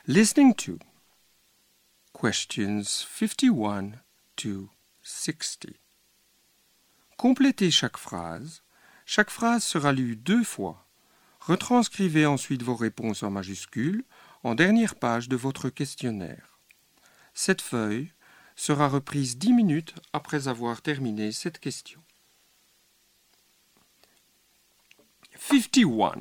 Listening to questions 51 to 60. Complétez chaque phrase. Chaque phrase sera lue 2 fois. Retranscrivez ensuite vos réponses en majuscules en dernière page de votre questionnaire. Cette feuille sera reprise 10 minutes après avoir terminé cette question. 51.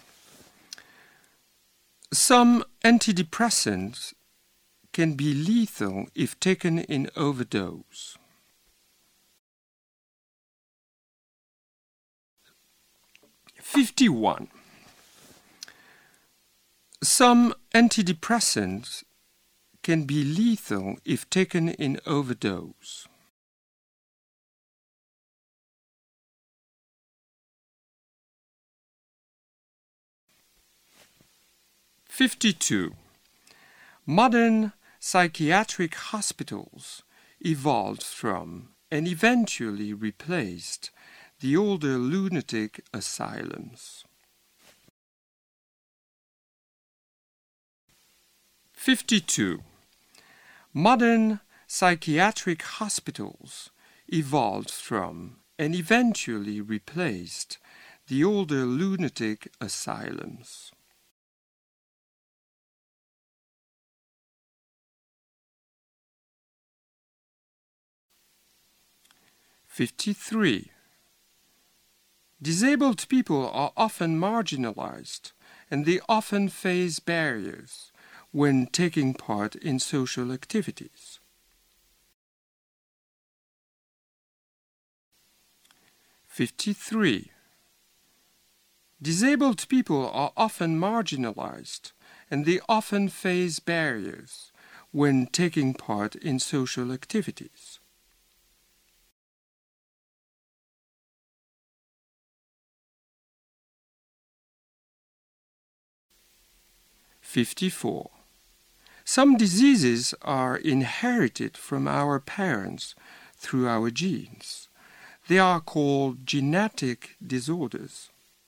Some antidepressants can be lethal if taken in overdose. Some antidepressants can be lethal if taken in overdose. 52. Modern psychiatric hospitals evolved from and eventually replaced the older lunatic asylums. 52. Modern psychiatric hospitals evolved from and eventually replaced the older lunatic asylums. 53. Disabled people are often marginalized and they often face barriers when taking part in social activities. 53. Disabled people are often marginalized and they often face barriers when taking part in social activities. 54. Some diseases are inherited from our parents through our genes. They are called genetic disorders.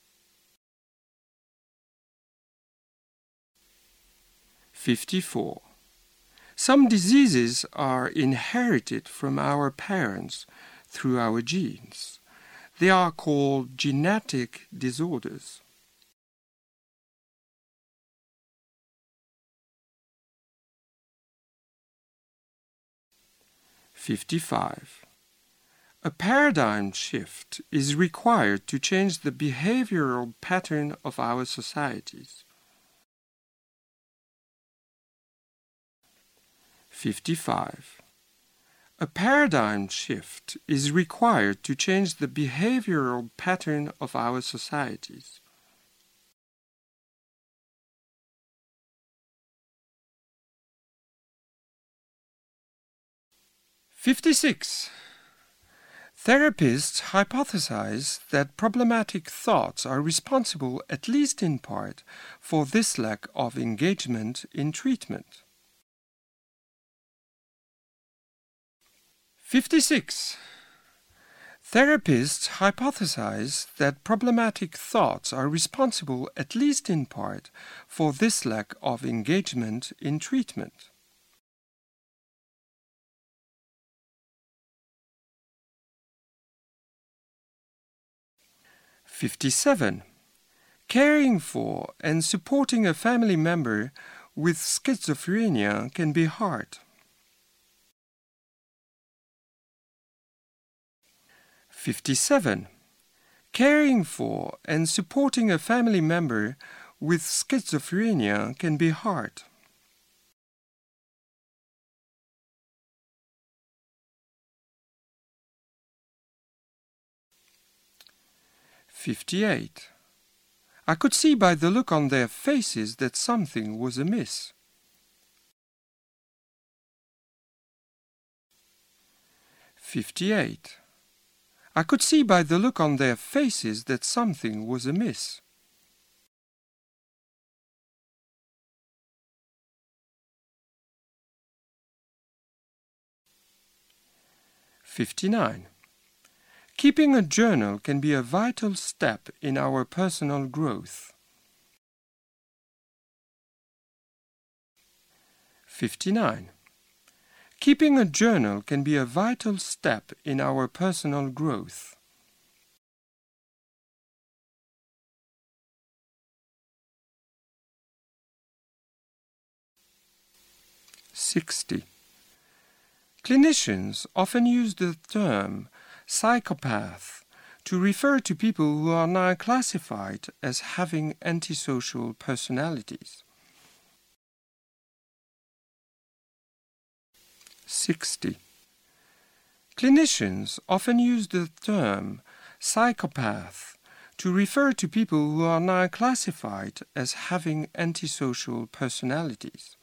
54. Some diseases are inherited from our parents through our genes. They are called genetic disorders. 55. A paradigm shift is required to change the behavioral pattern of our societies. 55. A paradigm shift is required to change the behavioral pattern of our societies. 56. Therapists hypothesize that problematic thoughts are responsible, at least in part, for this lack of engagement in treatment. 56. Therapists hypothesize that problematic thoughts are responsible, at least in part, for this lack of engagement in treatment. 57. Caring for and supporting a family member with schizophrenia can be hard. 57. Caring for and supporting a family member with schizophrenia can be hard. 58. I could see by the look on their faces that something was amiss. 58. I could see by the look on their faces that something was amiss. 59. Keeping a journal can be a vital step in our personal growth. 59. Keeping a journal can be a vital step in our personal growth. 60. Clinicians often use the term psychopath to refer to people who are now classified as having antisocial personalities. 60. Clinicians often use the term psychopath to refer to people who are now classified as having antisocial personalities.